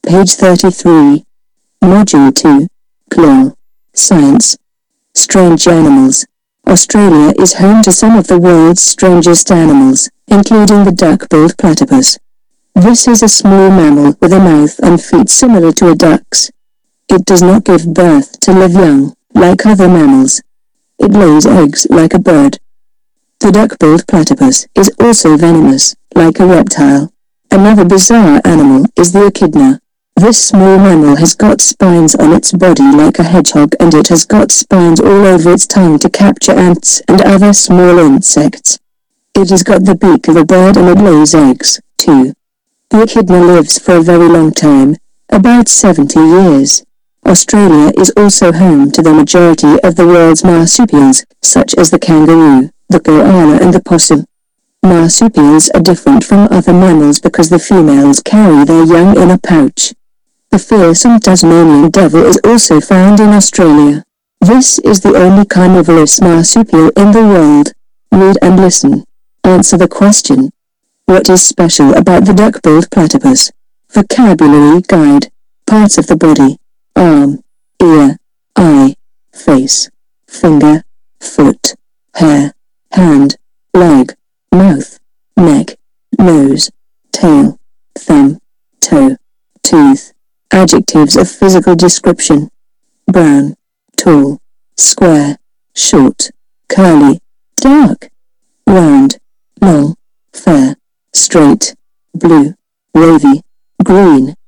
Page 33. Module 2. Claw. Science. Strange animals. Australia is home to some of the world's strangest animals, including the duck-billed platypus. This is a small mammal with a mouth and feet similar to a duck's. It does not give birth to live young, like other mammals. It lays eggs like a bird. The duck-billed platypus is also venomous, like a reptile. Another bizarre animal is the echidna. This small mammal has got spines on its body like a hedgehog, and it has got spines all over its tongue to capture ants and other small insects. It has got the beak of a bird and it lays eggs, too. The echidna lives for a very long time, about 70 years. Australia is also home to the majority of the world's marsupials, such as the kangaroo, the koala and the possum. Marsupials are different from other mammals because the females carry their young in a pouch. The fearsome Tasmanian devil is also found in Australia. This is the only carnivorous marsupial in the world. Read and listen. Answer the question. What is special about the duck-billed platypus? Vocabulary guide. Parts of the body: arm, ear, eye, face, finger, foot, hair, hand, leg, mouth, neck, nose, tail, thumb, toe, tooth. Adjectives of physical description: brown, tall, square, short, curly, dark, round, long, fair, straight, blue, wavy, green,